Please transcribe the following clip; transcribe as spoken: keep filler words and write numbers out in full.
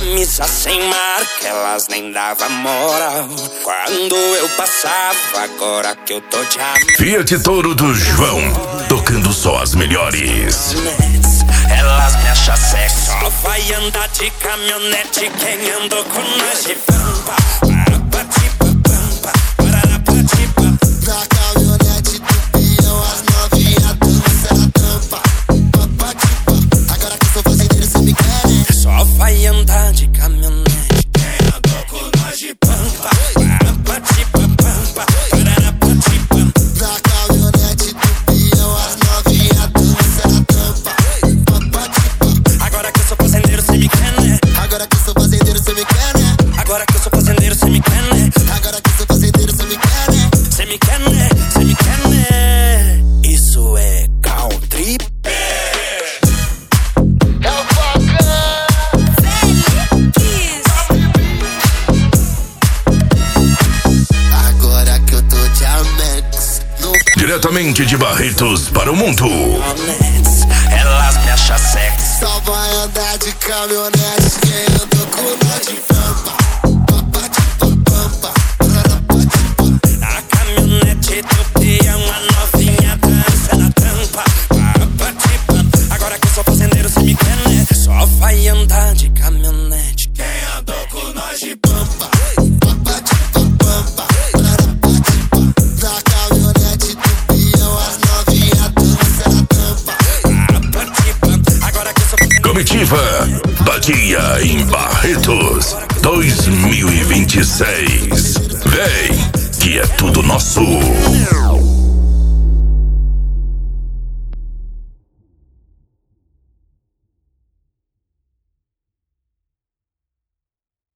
camisa sem marca, elas nem davam moral quando eu passava, agora que eu tô de amor. Fiat Toro do João, tocando só as melhores. Elas me acham sexy, só vai andar de caminhonete quem andou com nós de pampa. Na caminhonete do peão, as novinhas dançam na tampa. Agora que eu sou fazendeiro, cê me quer, né? Só vai andar de caminhonete quem andou com nós de pampa. Na caminhonete do peão, as novinhas dançam na tampa. Agora que eu sou fazendeiro, cê me quer, né? Agora que eu sou fazendeiro, cê me quer, né? Agora que eu sou fazendeiro, cê me quer, né? Agora que eu sou fazendeiro, cê me quer, né? Cê me quer, né? Cê me quer, né? Isso é country. É o Falcão. Agora que eu tô de Amex, no... Diretamente de Barretos para o mundo. Elas me acham sexy. Só vai andar de caminhonete quem andou com nós de pampa. Na caminhonete do peão, a novinha dança na tampa. Agora que eu sou fazendeiro, cê me quer, né? Só vai andar de caminhonete quem andou com nós de pampa. Na caminhonete do peão, as novinhas dançam na tampa. Agora que eu sou fazendeiro. Comitiva Badia em Barretos dois mil e vinte e seis. Vem, que é tudo nosso.